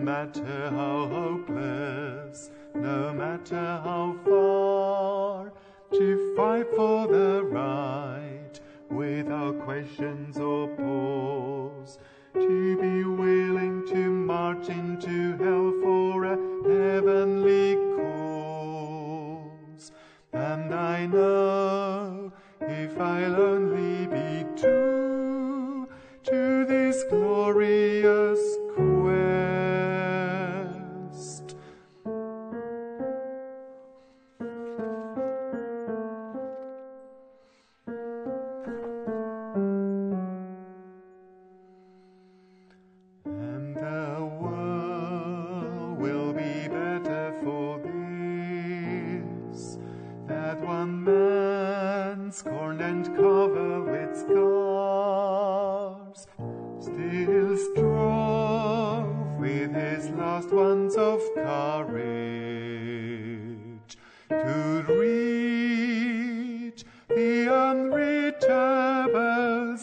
matter how hopeless, no matter how far, to fight for the right without questions or pause, to be willing to march into hell for a heavenly cause. And I know if I'll only be true to this glorious quest, and the world will be better for this, that one man scorned and covered with scars still strove with his last ounce of courage to reach the unreachable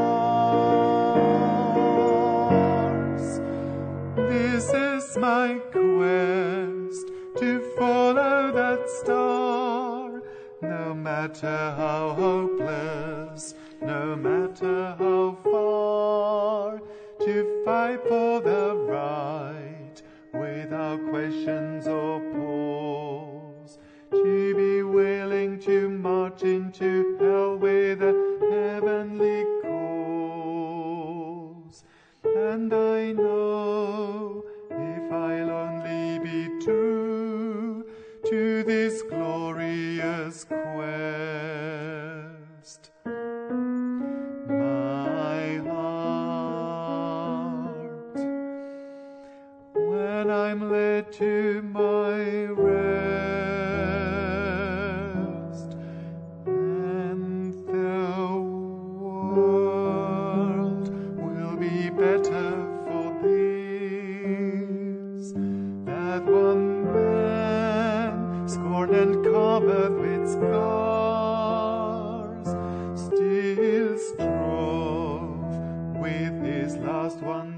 stars. This is my quest, to follow that star, no matter how hopeless, no matter how far, to fight for the right without questions or pause, to be willing to march into hell with a heavenly cause. And I know if I'll only be true to this glorious quest, my heart, when I'm led to my rest, and the world will be better for this, that one man scorned and covered with scars still strove with his last one